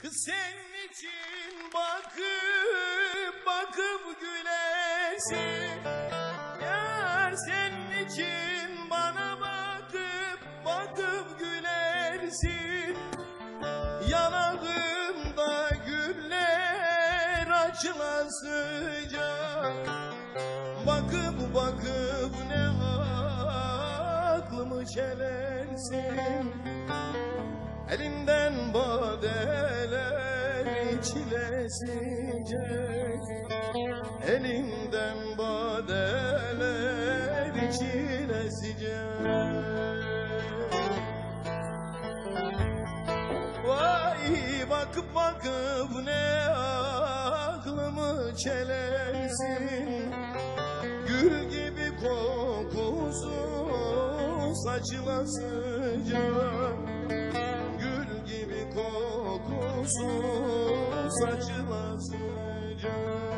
Kız senin için bakıp bakıp gülesin. Yar senin için bana bakıp bakıp gülersin. Yanağımda güller açılasıca. Bakıp bakıp ne aklımı çelersin. Elinden badeler içilesicek. Elinden badeler içilesicek. Vay bakıp bakıp ne aklımı çelersin. Gül gibi kokusu saçılasıca. Gül gibi kokusu saçılasıca.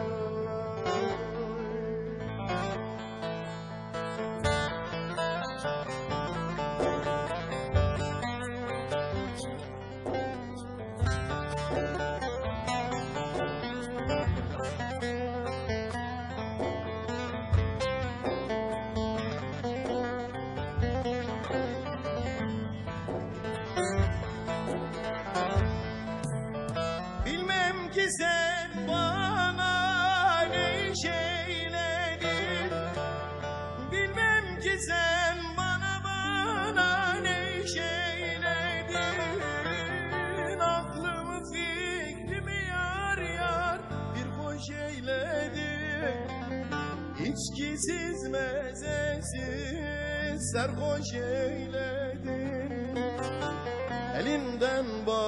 Bilmem ki sen bana ne iş eyledin. Bilmem ki sen bana ne iş eyledin. Aklımı fikrimi yar yar bir hoş eyledin. İçkisiz mezesiz sarhoş eyledin. Elimden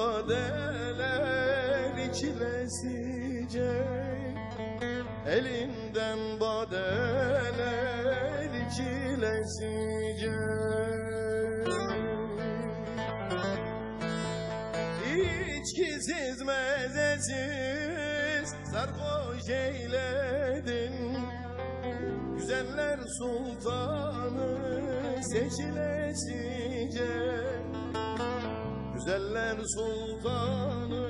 badeler içilesicek. Elinden badeler içilesicek. İçkisiz mezesiz sarhoş eyledin. Güzeller sultanı seçilesicek. Güzeller sultanı